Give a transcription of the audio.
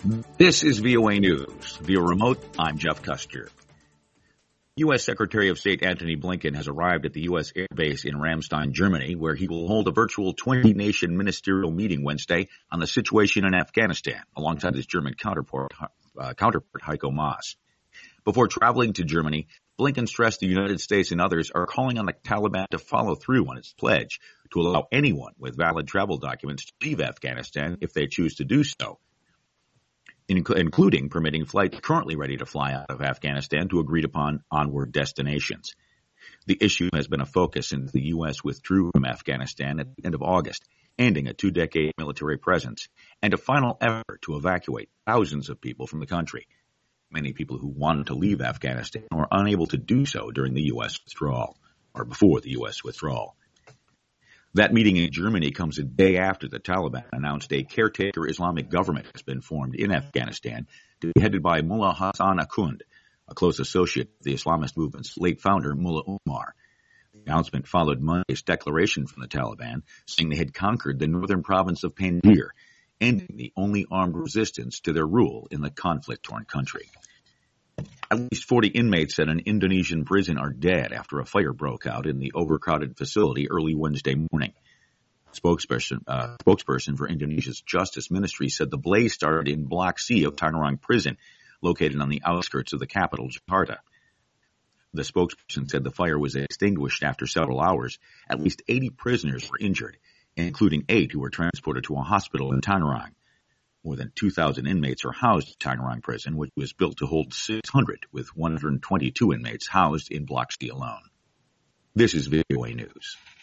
This is VOA News. Via remote, I'm Jeff Custer. U.S. Secretary of State Antony Blinken has arrived at the U.S. Air Base in Ramstein, Germany, where he will hold a virtual 20-nation ministerial meeting Wednesday on the situation in Afghanistan, alongside his German counterpart Heiko Maas. Before traveling to Germany, Blinken stressed the United States and others are calling on the Taliban to follow through on its pledge to allow anyone with valid travel documents to leave Afghanistan if they choose to do so, including permitting flights currently ready to fly out of Afghanistan to agreed-upon onward destinations. The issue has been a focus since the U.S. withdrew from Afghanistan at the end of August, ending a 2-decade military presence and a final effort to evacuate thousands of people from the country. Many people who wanted to leave Afghanistan were unable to do so during the U.S. withdrawal, or before the U.S. withdrawal. That meeting in Germany comes a day after the Taliban announced a caretaker Islamic government has been formed in Afghanistan to be headed by Mullah Hassan Akhund, a close associate of the Islamist movement's late founder, Mullah Omar. The announcement followed Monday's declaration from the Taliban, saying they had conquered the northern province of Panjshir, ending the only armed resistance to their rule in the conflict-torn country. At least 40 inmates at an Indonesian prison are dead after a fire broke out in the overcrowded facility early Wednesday morning. Spokesperson for Indonesia's Justice Ministry said the blaze started in Block C of Tangerang Prison, located on the outskirts of the capital, Jakarta. The spokesperson said the fire was extinguished after several hours. At least 80 prisoners were injured, including 8 who were transported to a hospital in Tangerang. More than 2,000 inmates are housed at Tangerang Prison, which was built to hold 600, with 122 inmates housed in Block C alone. This is VOA News.